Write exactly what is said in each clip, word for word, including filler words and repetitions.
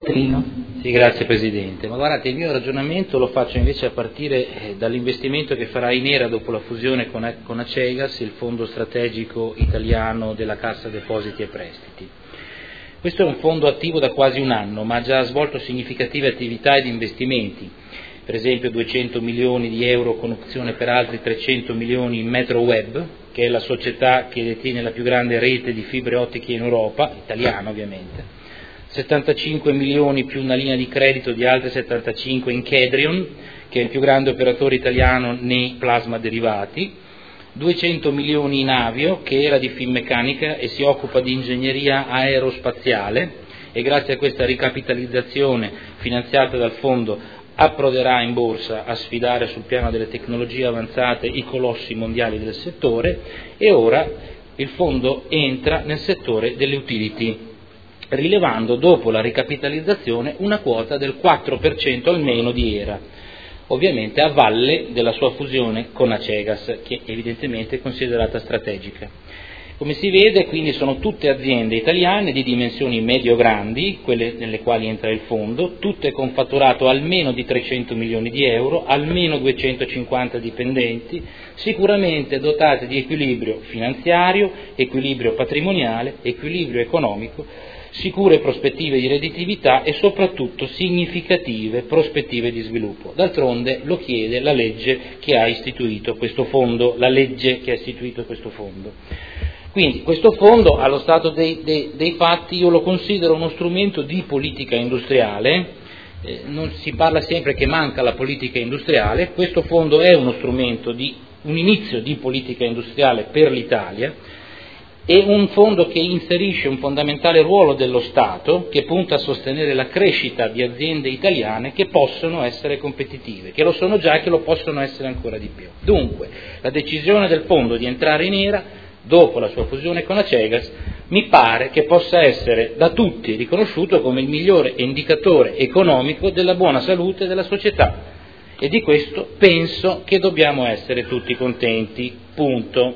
Sì, grazie Presidente. Ma guardate, il mio ragionamento lo faccio invece a partire dall'investimento che farà Enera dopo la fusione con, con Acegas, il fondo strategico italiano della Cassa Depositi e Prestiti. Questo è un fondo attivo da quasi un anno, ma ha già svolto significative attività ed investimenti, per esempio duecento milioni di euro con opzione per altri trecento milioni in MetroWeb, che è la società che detiene la più grande rete di fibre ottiche in Europa, italiana ovviamente, settantacinque milioni più una linea di credito di altri settantacinque in Kedrion, che è il più grande operatore italiano nei plasma derivati, duecento milioni in Avio, che era di Finmeccanica e si occupa di ingegneria aerospaziale, e grazie a questa ricapitalizzazione finanziata dal fondo approderà in borsa a sfidare sul piano delle tecnologie avanzate i colossi mondiali del settore, e ora il fondo entra nel settore delle utility, rilevando dopo la ricapitalizzazione una quota del quattro per cento almeno di Era, ovviamente a valle della sua fusione con Acegas, che evidentemente è considerata strategica. Come si vede, quindi, sono tutte aziende italiane di dimensioni medio-grandi, quelle nelle quali entra il fondo, tutte con fatturato almeno di trecento milioni di euro, almeno duecentocinquanta dipendenti, sicuramente dotate di equilibrio finanziario, equilibrio patrimoniale, equilibrio economico, sicure prospettive di redditività e soprattutto significative prospettive di sviluppo. D'altronde lo chiede la legge che ha istituito questo fondo, la legge che ha istituito questo fondo. Quindi questo fondo, allo stato dei, dei, dei fatti, io lo considero uno strumento di politica industriale. Eh, non si parla sempre che manca la politica industriale. Questo fondo è uno strumento di un inizio di politica industriale per l'Italia. È un fondo che inserisce un fondamentale ruolo dello Stato, che punta a sostenere la crescita di aziende italiane che possono essere competitive, che lo sono già e che lo possono essere ancora di più. Dunque, la decisione del fondo di entrare in Era dopo la sua fusione con Acegas mi pare che possa essere da tutti riconosciuto come il migliore indicatore economico della buona salute della società, e di questo penso che dobbiamo essere tutti contenti, punto.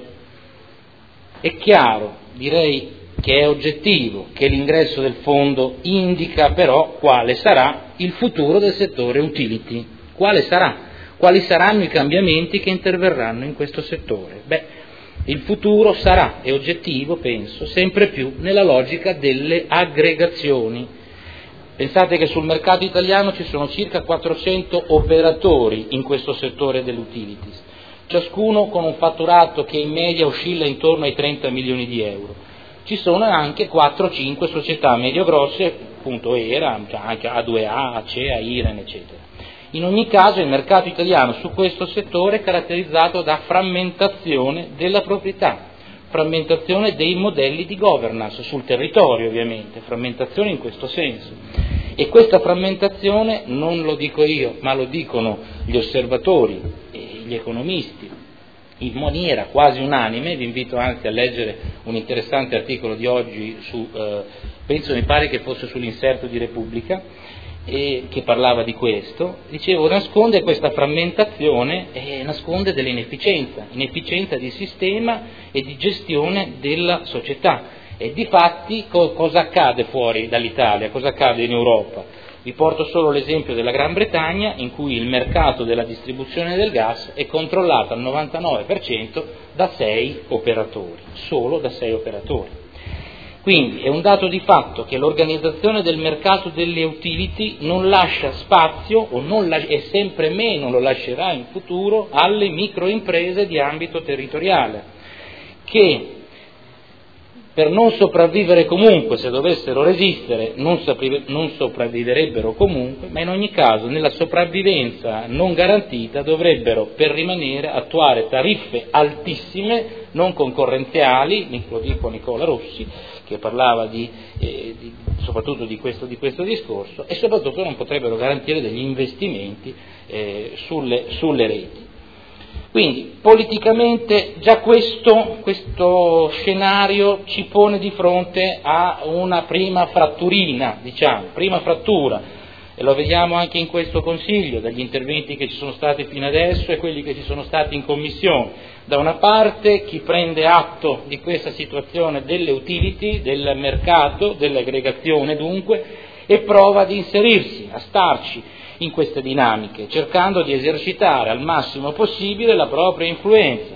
È chiaro, direi che è oggettivo, che l'ingresso del fondo indica però quale sarà il futuro del settore utility, quale sarà, quali saranno i cambiamenti che interverranno in questo settore. Beh, il futuro sarà, è oggettivo, penso, sempre più nella logica delle aggregazioni. Pensate che sul mercato italiano ci sono circa quattrocento operatori in questo settore dell'utilities, ciascuno con un fatturato che in media oscilla intorno ai trenta milioni di euro. Ci sono anche quattro cinque società medio-grosse, appunto Era, anche A due A, Acea, Iren, eccetera. In ogni caso il mercato italiano su questo settore è caratterizzato da frammentazione della proprietà, frammentazione dei modelli di governance sul territorio ovviamente, frammentazione in questo senso. E questa frammentazione non lo dico io, ma lo dicono gli osservatori e gli economisti in maniera quasi unanime. Vi invito anzi a leggere un interessante articolo di oggi su, eh, penso mi pare che fosse sull'inserto di Repubblica, e che parlava di questo. Dicevo, nasconde questa frammentazione e nasconde dell'inefficienza, inefficienza di sistema e di gestione della società. E difatti co- cosa accade fuori dall'Italia, cosa accade in Europa? Vi porto solo l'esempio della Gran Bretagna, in cui il mercato della distribuzione del gas è controllato al novantanove per cento da sei operatori, solo da sei operatori. Quindi è un dato di fatto che l'organizzazione del mercato delle utility non lascia spazio, o non la- e sempre meno lo lascerà in futuro, alle microimprese di ambito territoriale, che per non sopravvivere comunque, se dovessero resistere, non, sapri- non sopravviverebbero comunque, ma in ogni caso nella sopravvivenza non garantita dovrebbero, per rimanere, attuare tariffe altissime, non concorrenziali, lo dico Nicola Rossi, che parlava di, eh, di, soprattutto di questo, di questo discorso, e soprattutto non potrebbero garantire degli investimenti eh, sulle, sulle reti. Quindi politicamente già questo, questo scenario ci pone di fronte a una prima fratturina, diciamo, prima frattura, e lo vediamo anche in questo Consiglio, dagli interventi che ci sono stati fino adesso e quelli che ci sono stati in Commissione. Da una parte chi prende atto di questa situazione delle utility, del mercato, dell'aggregazione dunque, e prova ad inserirsi, a starci in queste dinamiche, cercando di esercitare al massimo possibile la propria influenza.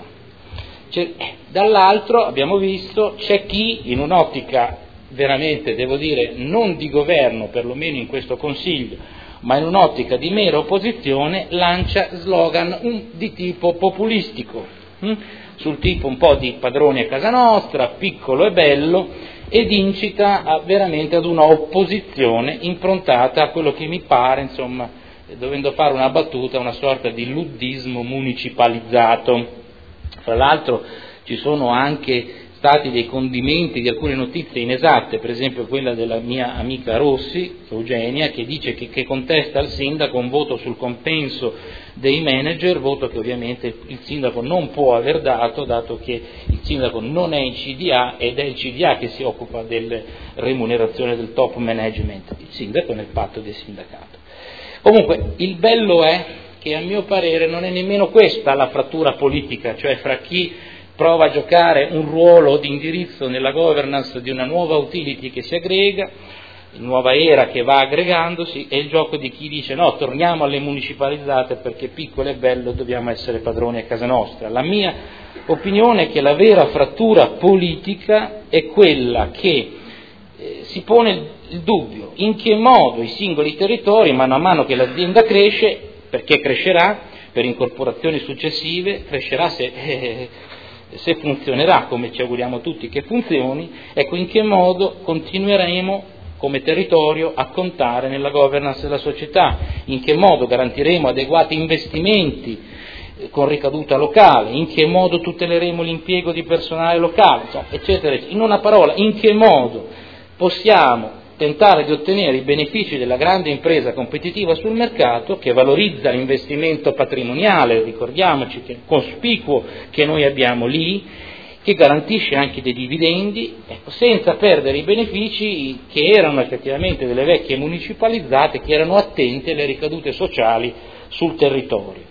Dall'altro abbiamo visto c'è chi in un'ottica veramente, devo dire, non di governo, perlomeno in questo Consiglio, ma in un'ottica di mera opposizione, lancia slogan un, di tipo populistico, hm? sul tipo un po' di padroni a casa nostra, piccolo e bello, ed incita a, veramente ad una opposizione improntata a quello che mi pare, insomma, dovendo fare una battuta, una sorta di luddismo municipalizzato. Fra l'altro ci sono anche stati dei condimenti di alcune notizie inesatte, per esempio quella della mia amica Rossi, Eugenia, che dice che, che contesta al sindaco un voto sul compenso dei manager, voto che ovviamente il sindaco non può aver dato, dato che il sindaco non è in C D A ed è il C D A che si occupa delle remunerazioni del top management, il sindaco nel patto di sindacato. Comunque il bello è che a mio parere non è nemmeno questa la frattura politica, cioè fra chi prova a giocare un ruolo di indirizzo nella governance di una nuova utility che si aggrega, nuova era che va aggregandosi, e il gioco di chi dice no, torniamo alle municipalizzate perché piccolo e bello dobbiamo essere padroni a casa nostra. La mia opinione è che la vera frattura politica è quella che eh, si pone il dubbio in che modo i singoli territori, mano a mano che l'azienda cresce, perché crescerà per incorporazioni successive, crescerà se... Eh, se funzionerà come ci auguriamo tutti che funzioni, ecco in che modo continueremo come territorio a contare nella governance della società, in che modo garantiremo adeguati investimenti con ricaduta locale, in che modo tuteleremo l'impiego di personale locale, insomma, eccetera, eccetera. In una parola, in che modo possiamo tentare di ottenere i benefici della grande impresa competitiva sul mercato, che valorizza l'investimento patrimoniale, ricordiamoci che cospicuo che noi abbiamo lì, che garantisce anche dei dividendi, ecco, senza perdere i benefici che erano effettivamente delle vecchie municipalizzate, che erano attente alle ricadute sociali sul territorio.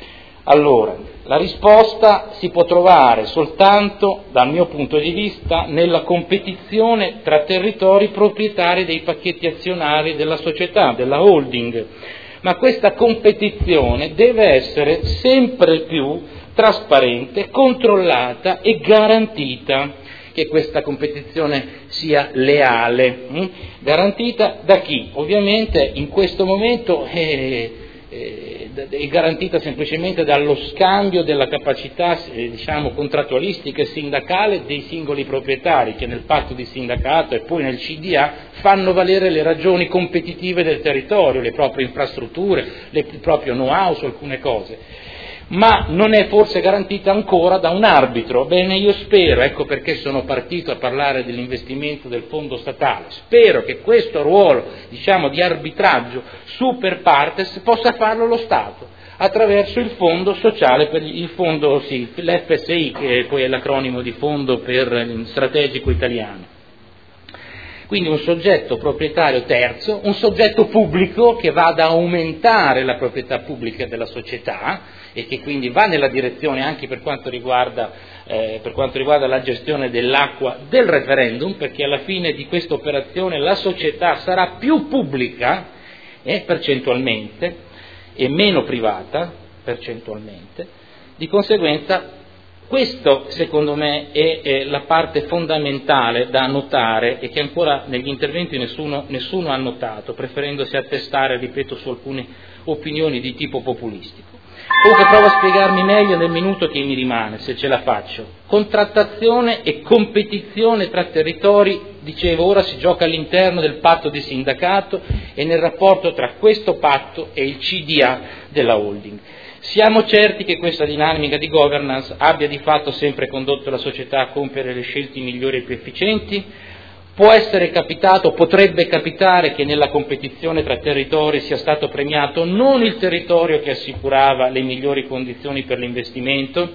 Allora, la risposta si può trovare soltanto, dal mio punto di vista, nella competizione tra territori proprietari dei pacchetti azionari della società, della holding, ma questa competizione deve essere sempre più trasparente, controllata e garantita, che questa competizione sia leale. Hm? Garantita da chi? Ovviamente in questo momento è, è garantita semplicemente dallo scambio della capacità eh, diciamo contrattualistica e sindacale dei singoli proprietari, che nel patto di sindacato e poi nel C D A fanno valere le ragioni competitive del territorio, le proprie infrastrutture, le, il proprio know-how su alcune cose. Ma non è forse garantita ancora da un arbitro. Bene, io spero, ecco perché sono partito a parlare dell'investimento del fondo statale, spero che questo ruolo, diciamo, di arbitraggio super partes possa farlo lo Stato, attraverso il fondo sociale, per il fondo, sì, l'F S I, che poi è l'acronimo di Fondo per Strategico Italiano. Quindi un soggetto proprietario terzo, un soggetto pubblico che va ad aumentare la proprietà pubblica della società e che quindi va nella direzione anche per quanto riguarda, eh, per quanto riguarda la gestione dell'acqua del referendum, perché alla fine di questa operazione la società sarà più pubblica eh, percentualmente e meno privata percentualmente, di conseguenza questo secondo me è, è la parte fondamentale da notare e che ancora negli interventi nessuno, nessuno ha notato, preferendosi attestare, ripeto, su alcune opinioni di tipo populistico. Comunque provo a spiegarmi meglio nel minuto che mi rimane, se ce la faccio. Contrattazione e competizione tra territori, dicevo, ora si gioca all'interno del patto di sindacato e nel rapporto tra questo patto e il C D A della holding. Siamo certi che questa dinamica di governance abbia di fatto sempre condotto la società a compiere le scelte migliori e più efficienti? Può essere capitato, potrebbe capitare che nella competizione tra territori sia stato premiato non il territorio che assicurava le migliori condizioni per l'investimento,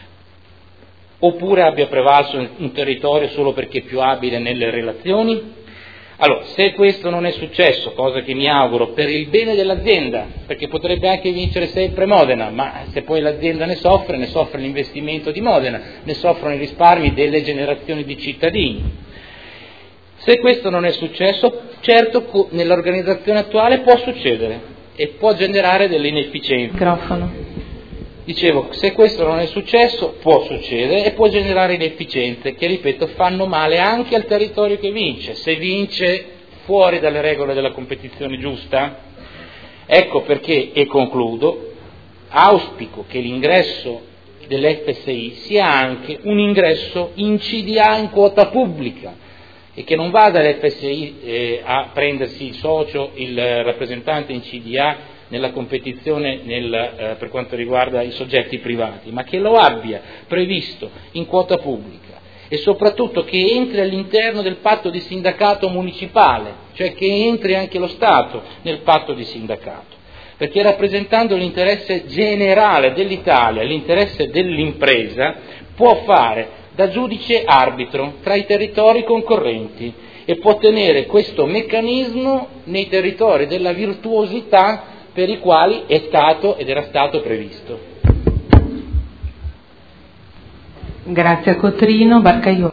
oppure abbia prevalso un territorio solo perché più abile nelle relazioni? Allora, se questo non è successo, cosa che mi auguro per il bene dell'azienda, perché potrebbe anche vincere sempre Modena, ma se poi l'azienda ne soffre, ne soffre l'investimento di Modena, ne soffrono i risparmi delle generazioni di cittadini. Se questo non è successo, certo nell'organizzazione attuale può succedere e può generare delle inefficienze. Microfono. Dicevo, se questo non è successo, può succedere e può generare inefficienze che, ripeto, fanno male anche al territorio che vince. Se vince fuori dalle regole della competizione giusta, ecco perché, e concludo, auspico che l'ingresso dell'F S I sia anche un ingresso in C D A in quota pubblica e che non vada l'F S I eh, a prendersi il socio, il rappresentante in C D A nella competizione nel, eh, per quanto riguarda i soggetti privati, ma che lo abbia previsto in quota pubblica e soprattutto che entri all'interno del patto di sindacato municipale, cioè che entri anche lo Stato nel patto di sindacato, perché rappresentando l'interesse generale dell'Italia, l'interesse dell'impresa, può fare da giudice arbitro tra i territori concorrenti e può tenere questo meccanismo nei territori della virtuosità per i quali è stato ed era stato previsto. Grazie a Cotrino. Barcaiuolo.